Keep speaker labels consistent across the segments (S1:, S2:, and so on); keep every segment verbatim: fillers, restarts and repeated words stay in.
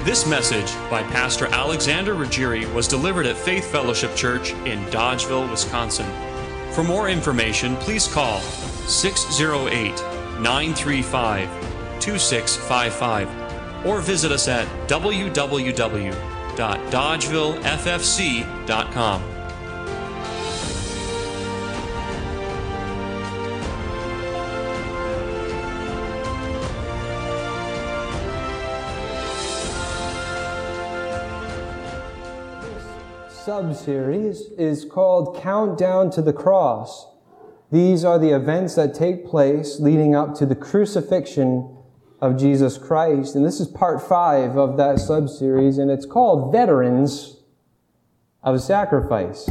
S1: This message by Pastor Alexander Ruggieri was delivered at Faith Fellowship Church in Dodgeville, Wisconsin. For more information, please call six oh eight, nine three five, two six five five or visit us at w w w dot dodgeville f f c dot com.
S2: Sub-series is called Countdown to the Cross. These are the events that take place leading up to the crucifixion of Jesus Christ. And this is part five of that sub-series, and it's called Veterans of Sacrifice.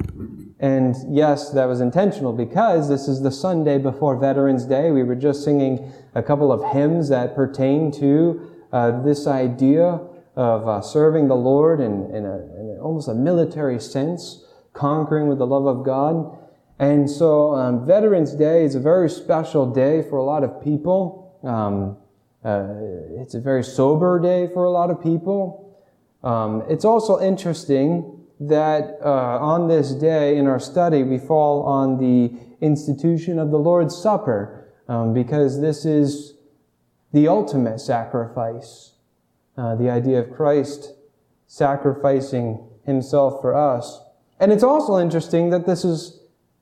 S2: And yes, that was intentional because this is the Sunday before Veterans Day. We were just singing a couple of hymns that pertain to uh, this idea of uh, serving the Lord in, in, a, in a, almost a military sense, conquering with the love of God. And so um, Veterans Day is a very special day for a lot of people. Um, uh, it's a very sober day for a lot of people. Um, it's also interesting that uh, on this day in our study we fall on the institution of the Lord's Supper um, because this is the ultimate sacrifice. Uh, the idea of Christ sacrificing himself for us. And it's also interesting that this is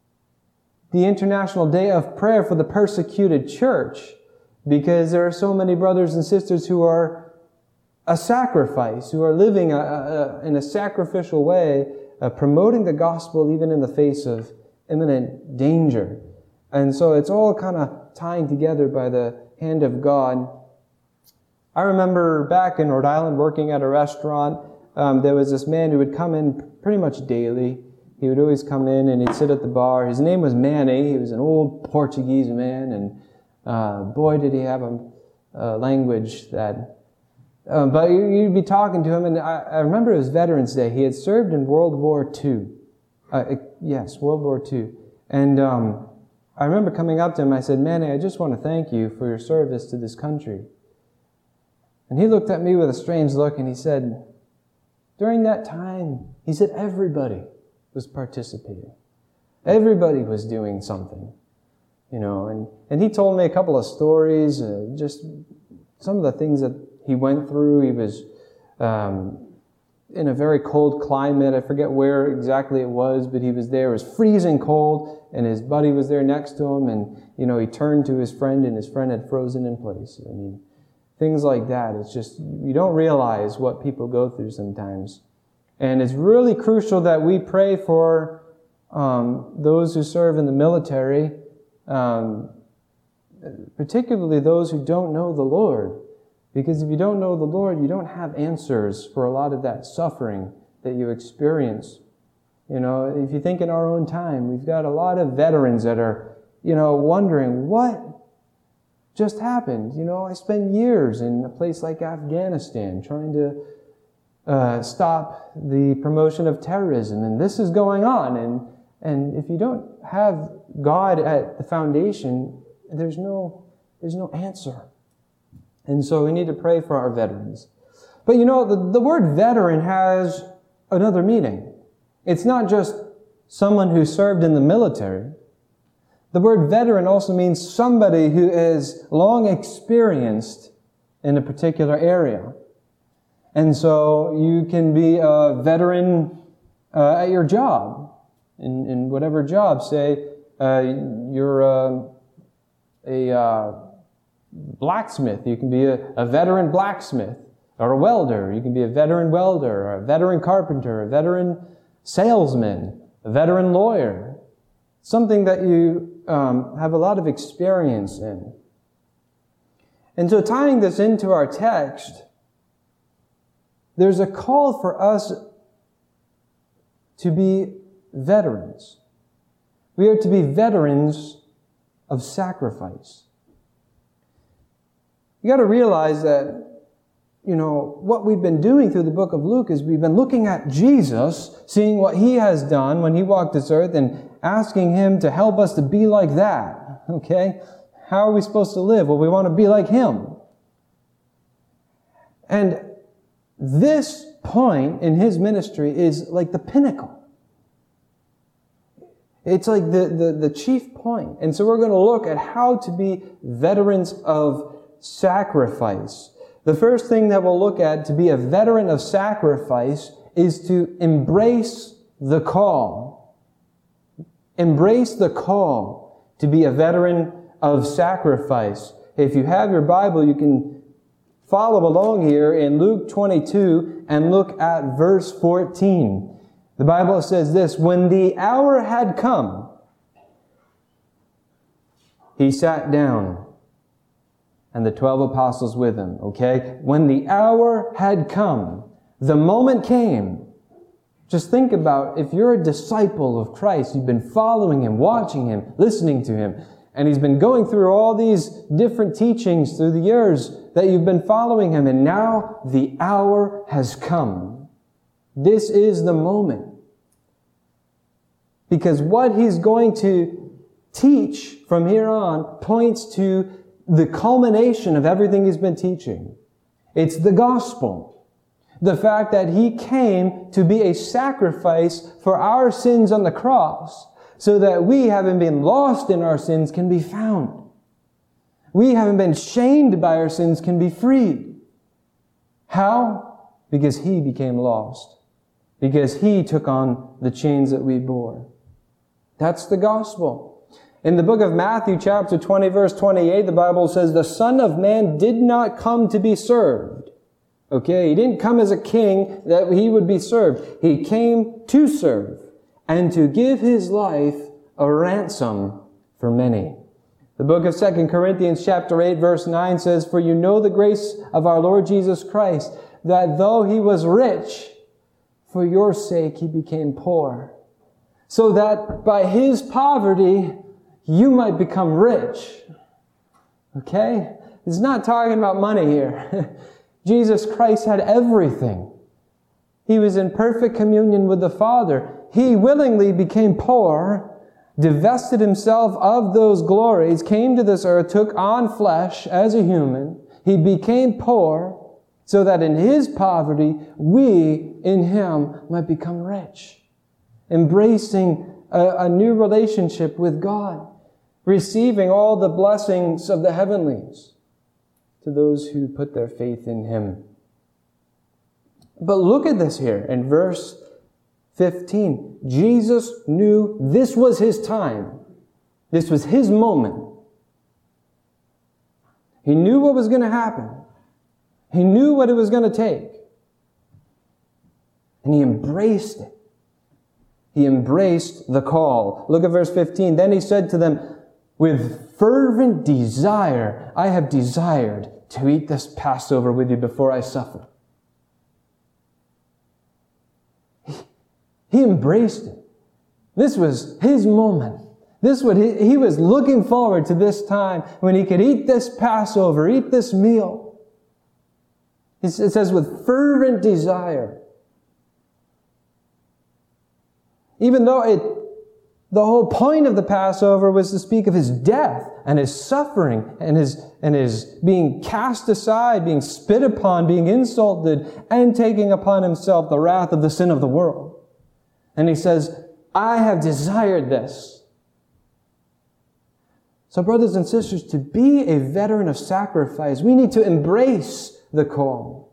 S2: the International Day of Prayer for the Persecuted Church, because there are so many brothers and sisters who are a sacrifice, who are living a, a, in a sacrificial way, uh, promoting the gospel even in the face of imminent danger. And so it's all kind of tying together by the hand of God. I remember back in Rhode Island working at a restaurant, um, there was this man who would come in pretty much daily. He would always come in and he'd sit at the bar. His name was Manny. He was an old Portuguese man, and uh, boy did he have a, a language that... Uh, but you'd be talking to him, and I, I remember it was Veterans Day. He had served in World War Two. Uh, yes, World War Two. And um, I remember coming up to him, I said, Manny, I just want to thank you for your service to this country. And he looked at me with a strange look and he said, during that time, he said, everybody was participating. Everybody was doing something, you know. And, and he told me a couple of stories, uh, just some of the things that he went through. He was um, in a very cold climate. I forget where exactly it was, but he was there. It was freezing cold, and his buddy was there next to him. And, you know, he turned to his friend, and his friend had frozen in place. I mean, things like that. It's just, you don't realize what people go through sometimes. And it's really crucial that we pray for um, those who serve in the military, um, particularly those who don't know the Lord. Because if you don't know the Lord, you don't have answers for a lot of that suffering that you experience. You know, if you think in our own time, we've got a lot of veterans that are, you know, wondering, what just happened? You know, I spent years in a place like Afghanistan trying to uh, stop the promotion of terrorism, and this is going on. And and if you don't have God at the foundation, there's no there's no answer. And so we need to pray for our veterans. But you know, the, the word veteran has another meaning. It's not just someone who served in the military. The word veteran also means somebody who is long experienced in a particular area. And so you can be a veteran uh, at your job, in, in whatever job. Say uh, you're uh, a uh, blacksmith. You can be a, a veteran blacksmith, or a welder. You can be a veteran welder, or a veteran carpenter, a veteran salesman, a veteran lawyer. Something that you Um, have a lot of experience in. And so tying this into our text, there's a call for us to be veterans. We are to be veterans of sacrifice. You got to realize that, you know, what we've been doing through the book of Luke is we've been looking at Jesus, seeing what he has done when he walked this earth, and asking him to help us to be like that. Okay? How are we supposed to live? Well, we want to be like him. And this point in his ministry is like the pinnacle. It's like the, the, the chief point. And so we're going to look at how to be veterans of sacrifice. The first thing that we'll look at to be a veteran of sacrifice is to embrace the call. Embrace the call to be a veteran of sacrifice. If you have your Bible, you can follow along here in Luke twenty-two and look at verse fourteen. The Bible says this, "When the hour had come, he sat down, and the twelve apostles with him." Okay? When the hour had come, the moment came. Just think about, if you're a disciple of Christ, you've been following him, watching him, listening to him, and he's been going through all these different teachings through the years that you've been following him, and now the hour has come. This is the moment. Because what he's going to teach from here on points to the culmination of everything he's been teaching. It's the gospel. The fact that he came to be a sacrifice for our sins on the cross, so that we, having been lost in our sins, can be found. We, having been shamed by our sins, can be freed. How? Because he became lost. Because he took on the chains that we bore. That's the gospel. In the book of Matthew, chapter twenty, verse twenty-eight, the Bible says, "The Son of Man did not come to be served." Okay, he didn't come as a king that he would be served. He came to serve and to give his life a ransom for many. The book of Second Corinthians, chapter eight, verse nine says, "For you know the grace of our Lord Jesus Christ, that though he was rich, for your sake he became poor, so that by his poverty you might become rich." Okay? It's not talking about money here. Jesus Christ had everything. He was in perfect communion with the Father. He willingly became poor, divested himself of those glories, came to this earth, took on flesh as a human. He became poor so that in his poverty, we in him might become rich. Embracing a, a new relationship with God. Receiving all the blessings of the heavenlies to those who put their faith in him. But look at this here in verse fifteen. Jesus knew this was his time. This was his moment. He knew what was going to happen. He knew what it was going to take. And he embraced it. He embraced the call. Look at verse fifteen. "Then he said to them, 'With fervent desire, I have desired to eat this Passover with you before I suffer.'" He, he embraced it. This was his moment. This was he, he was looking forward to this time when he could eat this Passover, eat this meal. It says, with fervent desire. Even though it The whole point of the Passover was to speak of his death and his suffering and his, and his being cast aside, being spit upon, being insulted, and taking upon himself the wrath of the sin of the world. And he says, "I have desired this." So brothers and sisters, to be a veteran of sacrifice, we need to embrace the call.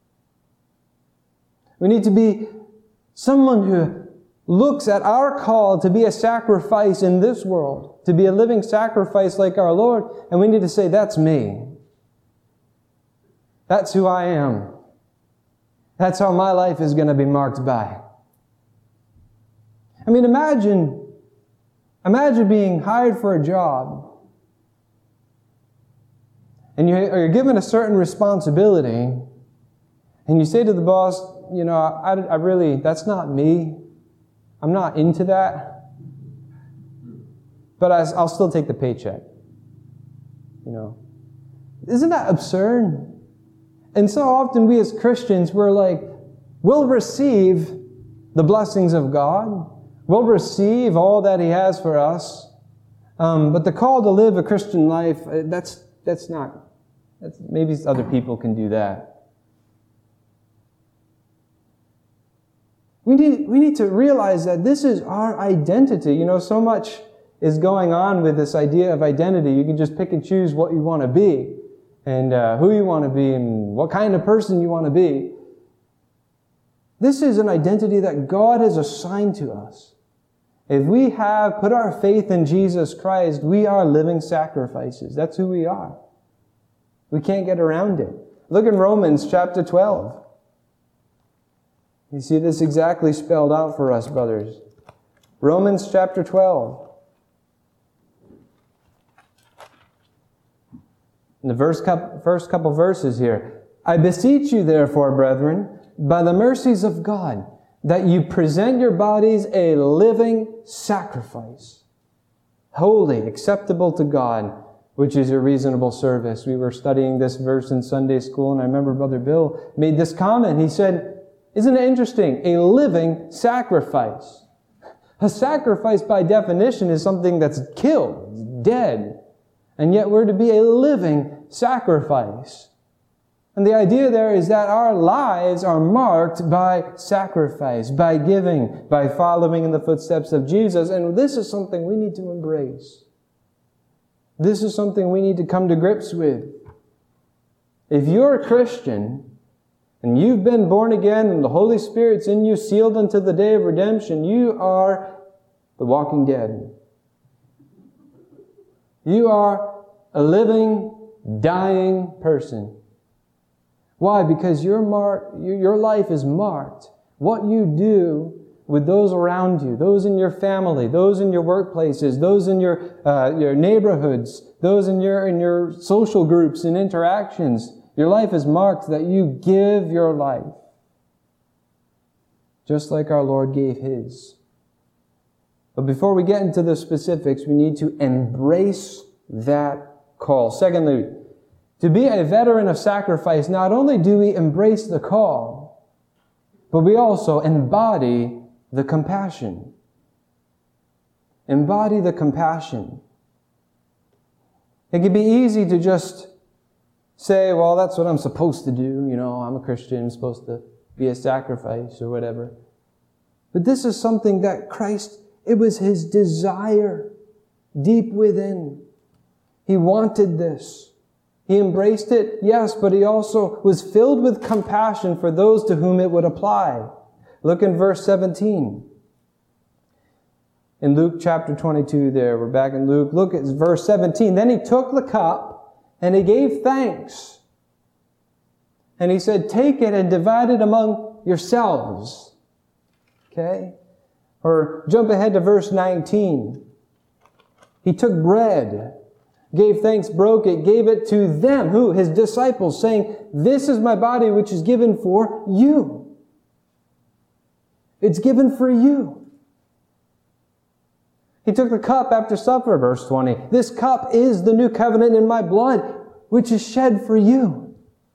S2: We need to be someone who looks at our call to be a sacrifice in this world, to be a living sacrifice like our Lord, and we need to say, that's me. That's who I am. That's how my life is going to be marked by. I mean, imagine, imagine being hired for a job, and you're given a certain responsibility, and you say to the boss, you know, I, I really, that's not me. I'm not into that, but I'll still take the paycheck. You know, isn't that absurd? And so often we as Christians, we're like, we'll receive the blessings of God. We'll receive all that he has for us. Um, but the call to live a Christian life, that's, that's not, that's, maybe other people can do that. We need, we need to realize that this is our identity. You know, so much is going on with this idea of identity. You can just pick and choose what you want to be, and uh, who you want to be, and what kind of person you want to be. This is an identity that God has assigned to us. If we have put our faith in Jesus Christ, we are living sacrifices. That's who we are. We can't get around it. Look in Romans chapter twelve. You see this exactly spelled out for us, brothers. Romans chapter twelve. In the first couple, first couple verses here. I beseech you, therefore, brethren, by the mercies of God, that you present your bodies a living sacrifice, holy, acceptable to God, which is your reasonable service. We were studying this verse in Sunday school, and I remember Brother Bill made this comment. He said, isn't it interesting? A living sacrifice. A sacrifice, by definition, is something that's killed, dead. And yet we're to be a living sacrifice. And the idea there is that our lives are marked by sacrifice, by giving, by following in the footsteps of Jesus. And this is something we need to embrace. This is something we need to come to grips with. If you're a Christian, and you've been born again, and the Holy Spirit's in you, sealed unto the day of redemption, you are the walking dead. You are a living, dying person. Why? Because your mark, your life is marked. What you do with those around you, those in your family, those in your workplaces, those in your uh, your neighborhoods, those in your in your social groups and interactions, your life is marked that you give your life, just like our Lord gave His. But before we get into the specifics, we need to embrace that call. Secondly, to be a veteran of sacrifice, not only do we embrace the call, but we also embody the compassion. Embody the compassion. It can be easy to just say, well, that's what I'm supposed to do. You know, I'm a Christian, I'm supposed to be a sacrifice or whatever. But this is something that Christ, it was His desire deep within. He wanted this. He embraced it, yes, but He also was filled with compassion for those to whom it would apply. Look in verse seventeen. In Luke chapter twenty-two there, we're back in Luke. Look at verse seventeen. Then He took the cup and He gave thanks. And He said, take it and divide it among yourselves. Okay? Or jump ahead to verse nineteen. He took bread, gave thanks, broke it, gave it to them. Who? His disciples, saying, this is my body which is given for you. It's given for you. He took the cup after supper, verse twenty. This cup is the new covenant in my blood, which is shed for you.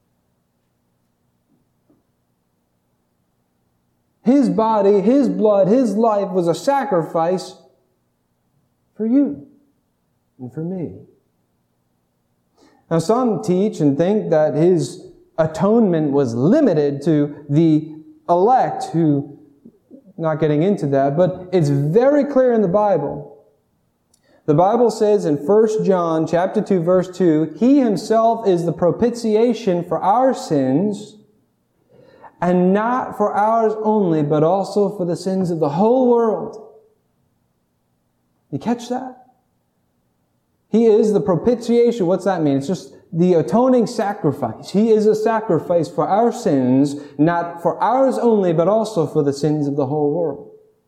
S2: His body, His blood, His life was a sacrifice for you and for me. Now, some teach and think that His atonement was limited to the elect who, not getting into that, but it's very clear in the Bible. The Bible says in First John chapter two, verse two, He Himself is the propitiation for our sins, and not for ours only, but also for the sins of the whole world. You catch that? He is the propitiation. What's that mean? It's just the atoning sacrifice. He is a sacrifice for our sins, not for ours only, but also for the sins of the whole world.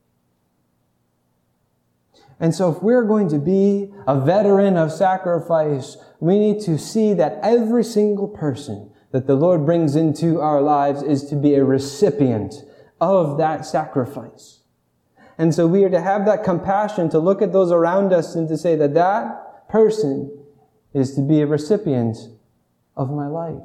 S2: And so if we're going to be a veteran of sacrifice, we need to see that every single person that the Lord brings into our lives is to be a recipient of that sacrifice. And so we are to have that compassion to look at those around us and to say that that person is to be a recipient of my life.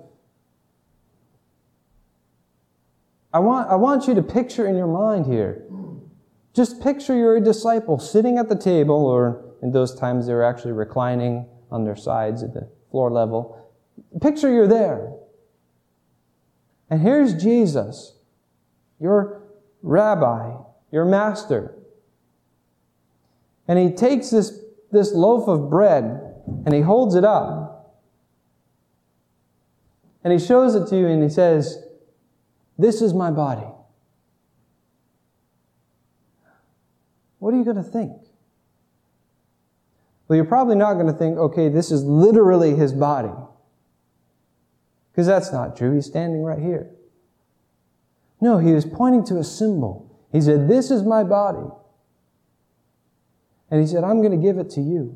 S2: I want, I want you to picture in your mind here. Just picture you're a disciple sitting at the table, or in those times they were actually reclining on their sides at the floor level. Picture you're there. And here's Jesus, your Rabbi, your master. And he takes this, this loaf of bread and he holds it up. And he shows it to you and he says, this is my body. What are you going to think? Well, you're probably not going to think, okay, this is literally his body. Because that's not true. He's standing right here. No, he was pointing to a symbol. He said, this is my body. And he said, I'm going to give it to you.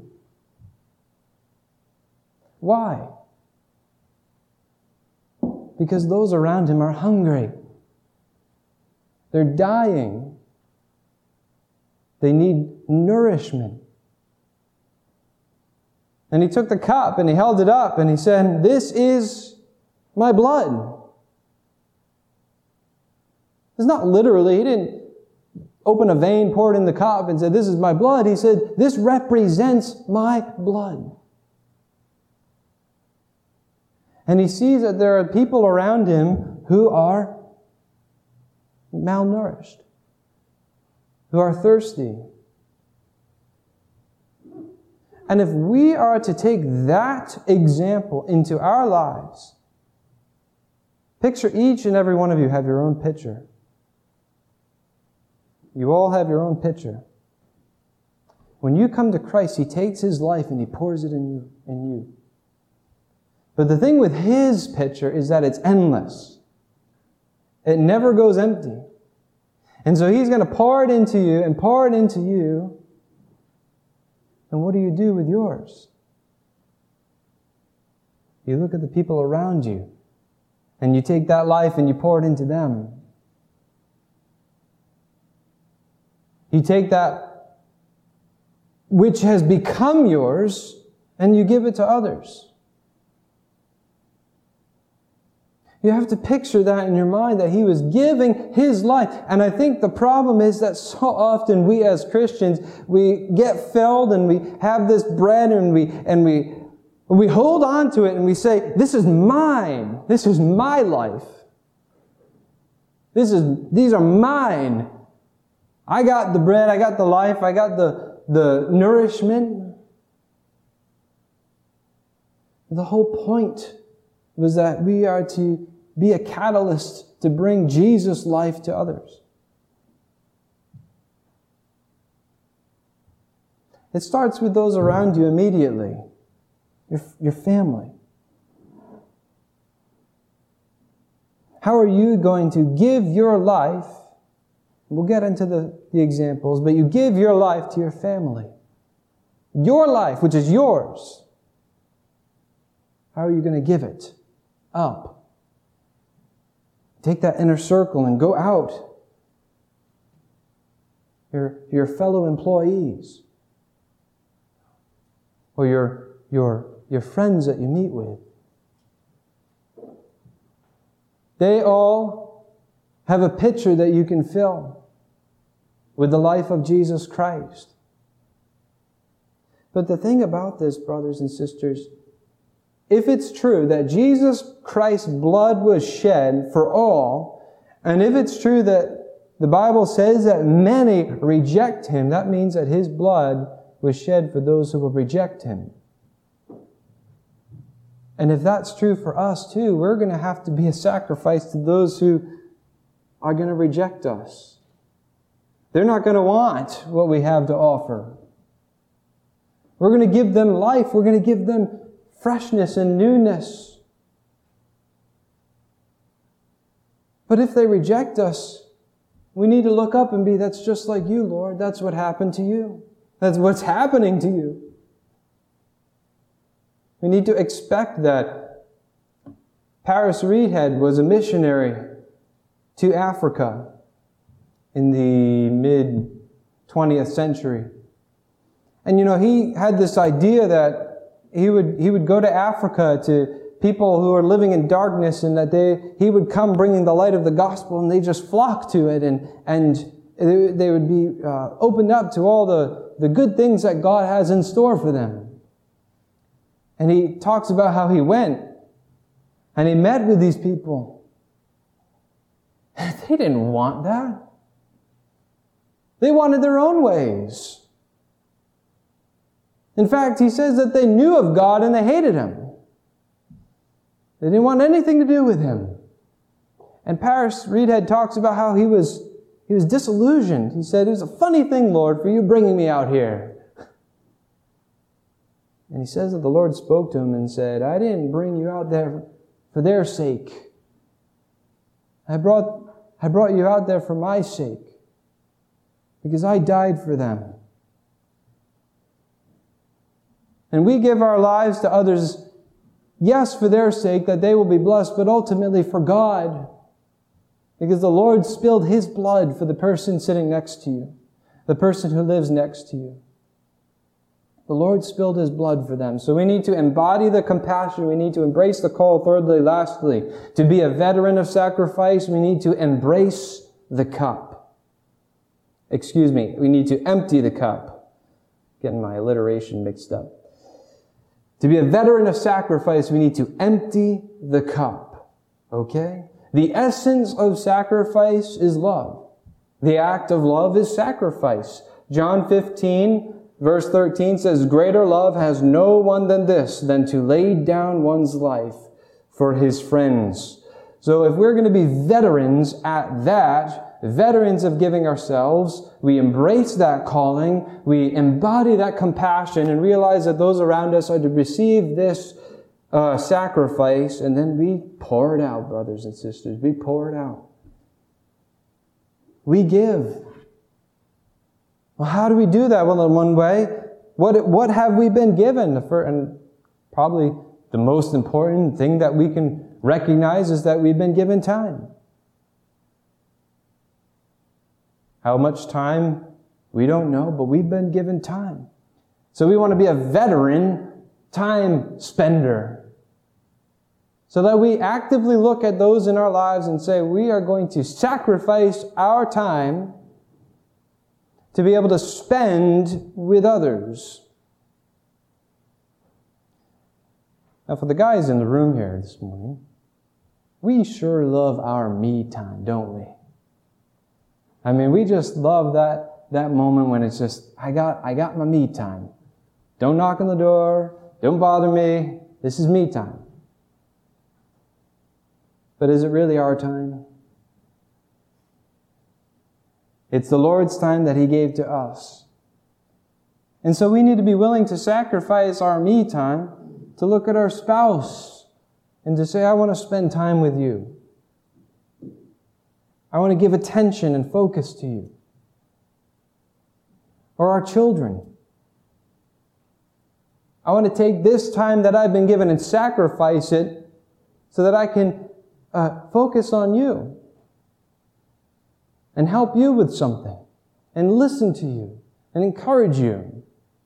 S2: Why? Because those around him are hungry. They're dying. They need nourishment. And he took the cup and he held it up and he said, this is my blood. It's not literally, he didn't open a vein, pour it in the cup and said, this is my blood. He said, this represents my blood. And he sees that there are people around him who are malnourished, who are thirsty. And if we are to take that example into our lives, picture each and every one of you have your own picture. You all have your own picture. When you come to Christ, He takes His life and He pours it in you, in you. But the thing with His picture is that it's endless. It never goes empty. And so He's going to pour it into you and pour it into you. And what do you do with yours? You look at the people around you and you take that life and you pour it into them. You take that which has become yours and you give it to others. You have to picture that in your mind, that He was giving His life. And I think the problem is that so often we as Christians, we get filled and we have this bread and we, and we, we hold on to it and we say, this is mine. This is my life. This is, these are mine. I got the bread, I got the life, I got the, the nourishment. The whole point was that we are to be a catalyst to bring Jesus' life to others. It starts with those around you immediately, your, your family. How are you going to give your life? We'll get into the, the examples, but you give your life to your family. Your life, which is yours. How are you going to give it up? Take that inner circle and go out. Your, your fellow employees. Or your, your, your friends that you meet with. They all have a picture that you can fill with the life of Jesus Christ. But the thing about this, brothers and sisters, if it's true that Jesus Christ's blood was shed for all, and if it's true that the Bible says that many reject Him, that means that His blood was shed for those who will reject Him. And if that's true for us too, we're going to have to be a sacrifice to those who are going to reject us. They're not going to want what we have to offer. We're going to give them life. We're going to give them freshness and newness. But if they reject us, we need to look up and be, that's just like you, Lord. That's what happened to you. That's what's happening to you. We need to expect that. Paris Reedhead was a missionary to Africa in the mid twentieth century. And you know, he had this idea that He would, he would go to Africa to people who are living in darkness, and that they, he would come bringing the light of the gospel, and they just flock to it, and, and they, they would be uh, opened up to all the, the good things that God has in store for them. And he talks about how he went, and he met with these people. They didn't want that. They wanted their own ways. In fact, he says that they knew of God and they hated Him. They didn't want anything to do with Him. And Paris Reedhead talks about how he was, he was disillusioned. He said, "It was a funny thing, Lord, for you bringing me out here." And he says that the Lord spoke to him and said, "I didn't bring you out there for their sake. I brought, I brought you out there for my sake, because I died for them." And we give our lives to others, yes, for their sake, that they will be blessed, but ultimately for God, because the Lord spilled His blood for the person sitting next to you, the person who lives next to you. The Lord spilled His blood for them. So we need to embody the compassion. We need to embrace the call. Thirdly, lastly, to be a veteran of sacrifice, we need to embrace the cup. Excuse me, we need to empty the cup. Getting my alliteration mixed up. To be a veteran of sacrifice, we need to empty the cup. Okay? The essence of sacrifice is love. The act of love is sacrifice. John fifteen, verse thirteen says, "Greater love has no one than this, than to lay down one's life for his friends." So if we're going to be veterans at that, veterans of giving ourselves, we embrace that calling, we embody that compassion and realize that those around us are to receive this uh, sacrifice, and then we pour it out, brothers and sisters. We pour it out. We give. Well, how do we do that? Well, in one way, what, what have we been given? And probably the most important thing that we can recognize is that we've been given time. How much time? We don't know, but we've been given time. So we want to be a veteran time spender, so that we actively look at those in our lives and say, we are going to sacrifice our time to be able to spend with others. Now, for the guys in the room here this morning, we sure love our me time, don't we? I mean, we just love that, that moment when it's just, I got, I got my me time. Don't knock on the door. Don't bother me. This is me time. But is it really our time? It's the Lord's time that He gave to us. And so we need to be willing to sacrifice our me time to look at our spouse and to say, I want to spend time with you. I want to give attention and focus to you. Or our children. I want to take this time that I've been given and sacrifice it so that I can uh, focus on you and help you with something and listen to you and encourage you.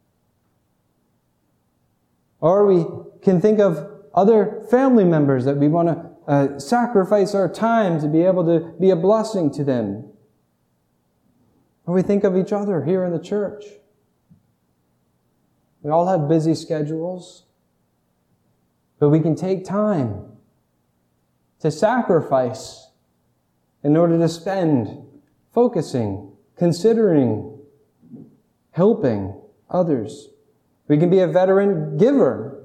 S2: Or we can think of other family members that we want to uh, sacrifice our time to be able to be a blessing to them. Or we think of each other here in the church. We all have busy schedules, but we can take time to sacrifice in order to spend focusing, considering, helping others. We can be a veteran giver.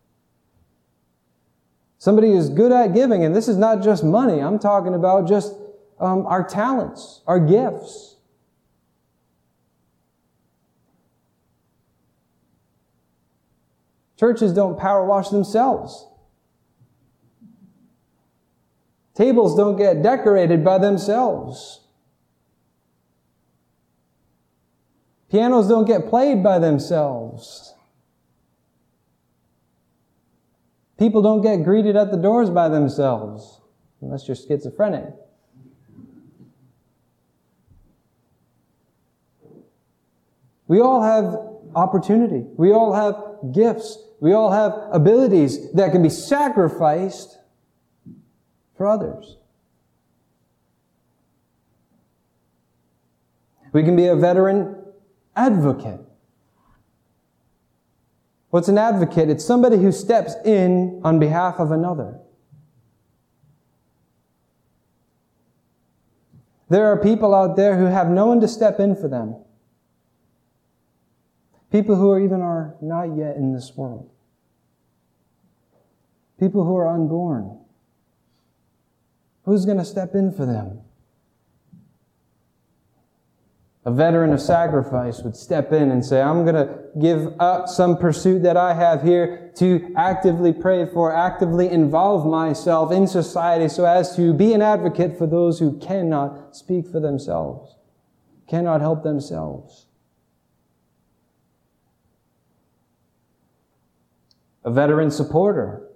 S2: Somebody who's good at giving, and this is not just money. I'm talking about just um, our talents, our gifts. Churches don't power wash themselves. Tables don't get decorated by themselves. Pianos don't get played by themselves. People don't get greeted at the doors by themselves, unless you're schizophrenic. We all have opportunity. We all have gifts. We all have abilities that can be sacrificed for others. We can be a veteran advocate. What's an advocate? It's somebody who steps in on behalf of another. There are people out there who have no one to step in for them. People who are even are not yet in this world. People who are unborn. Who's going to step in for them? A veteran of sacrifice would step in and say, I'm going to give up some pursuit that I have here to actively pray for, actively involve myself in society so as to be an advocate for those who cannot speak for themselves, cannot help themselves. A veteran supporter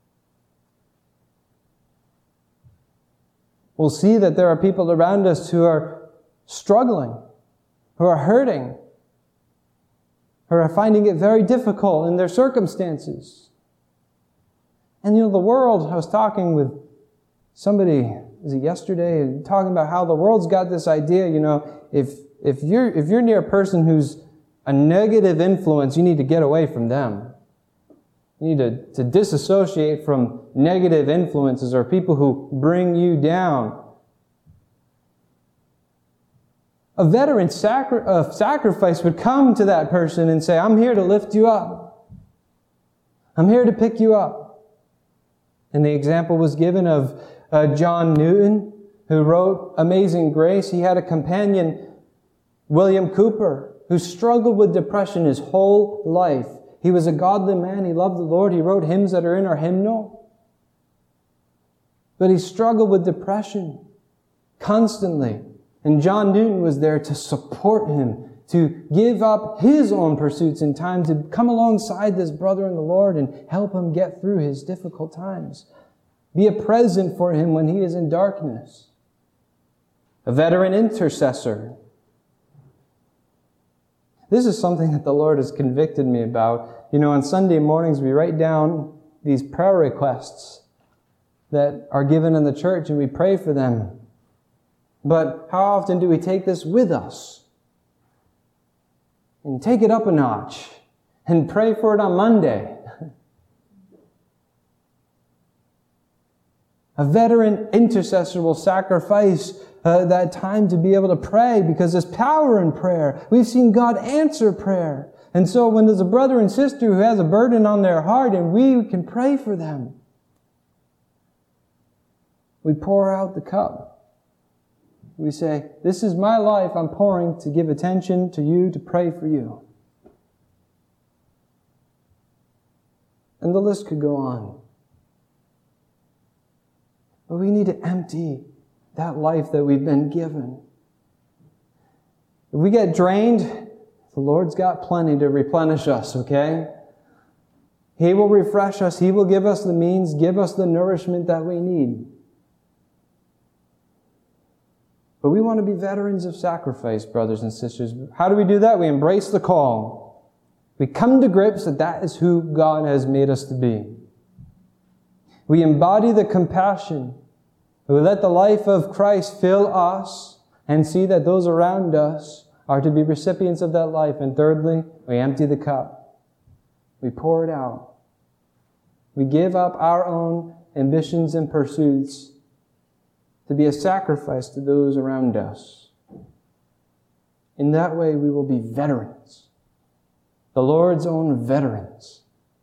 S2: will see that there are people around us who are struggling, who are hurting, who are finding it very difficult in their circumstances. And you know, the world, I was talking with somebody, was it yesterday, and talking about how the world's got this idea, you know, if if you're if you're near a person who's a negative influence, you need to get away from them. You need to, to disassociate from negative influences or people who bring you down. A veteran sacri- of sacrifice would come to that person and say, I'm here to lift you up. I'm here to pick you up. And the example was given of uh, John Newton, who wrote Amazing Grace. He had a companion, William Cooper, who struggled with depression his whole life. He was a godly man. He loved the Lord. He wrote hymns that are in our hymnal. But he struggled with depression constantly. And John Newton was there to support him, to give up his own pursuits in time, to come alongside this brother in the Lord and help him get through his difficult times. Be a present for him when he is in darkness. A veteran intercessor. This is something that the Lord has convicted me about. You know, on Sunday mornings we write down these prayer requests that are given in the church and we pray for them. But how often do we take this with us and take it up a notch and pray for it on Monday? A veteran intercessor will sacrifice uh, that time to be able to pray because there's power in prayer. We've seen God answer prayer. And so when there's a brother and sister who has a burden on their heart and we can pray for them, we pour out the cup. We say, this is my life I'm pouring to give attention to you, to pray for you. And the list could go on. But we need to empty that life that we've been given. If we get drained, the Lord's got plenty to replenish us, okay? He will refresh us. He will give us the means, give us the nourishment that we need. But we want to be veterans of sacrifice, brothers and sisters. How do we do that? We embrace the call. We come to grips that that is who God has made us to be. We embody the compassion. We let the life of Christ fill us and see that those around us are to be recipients of that life. And thirdly, we empty the cup. We pour it out. We give up our own ambitions and pursuits to be a sacrifice to those around us. In that way, we will be veterans. The Lord's own veterans.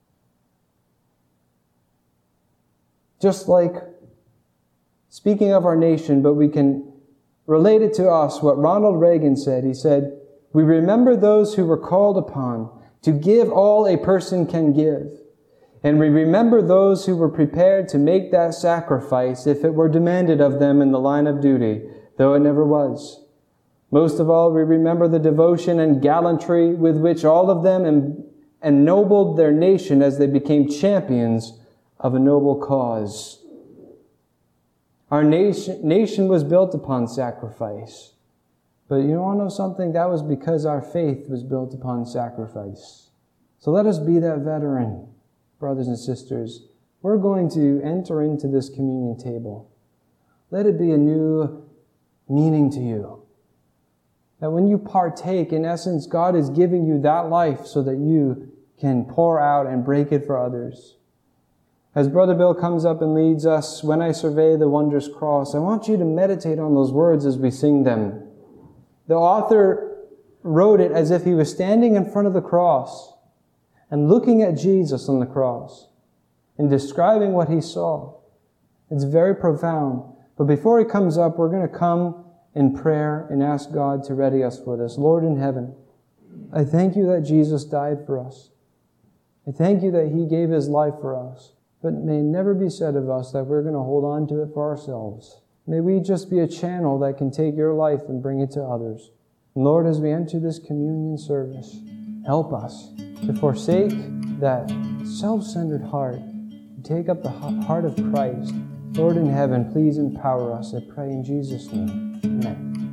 S2: Just like, speaking of our nation, but we can relate it to us, what Ronald Reagan said. He said, we remember those who were called upon to give all a person can give. And we remember those who were prepared to make that sacrifice if it were demanded of them in the line of duty, though it never was. Most of all, we remember the devotion and gallantry with which all of them ennobled their nation as they became champions of a noble cause. Our nation, nation was built upon sacrifice. But you want to know something? That was because our faith was built upon sacrifice. So let us be that veteran. Brothers and sisters, we're going to enter into this communion table. Let it be a new meaning to you. That when you partake, in essence, God is giving you that life so that you can pour out and break it for others. As Brother Bill comes up and leads us, "When I survey the wondrous cross," I want you to meditate on those words as we sing them. The author wrote it as if he was standing in front of the cross and looking at Jesus on the cross and describing what he saw. It's very profound. But before he comes up, we're going to come in prayer and ask God to ready us for this. Lord in heaven, I thank you that Jesus died for us. I thank you that he gave his life for us. But may it never be said of us that we're going to hold on to it for ourselves. May we just be a channel that can take your life and bring it to others. And Lord, as we enter this communion service, help us to forsake that self-centered heart and take up the heart of Christ. Lord in heaven, please empower us, I pray in Jesus' name. Amen.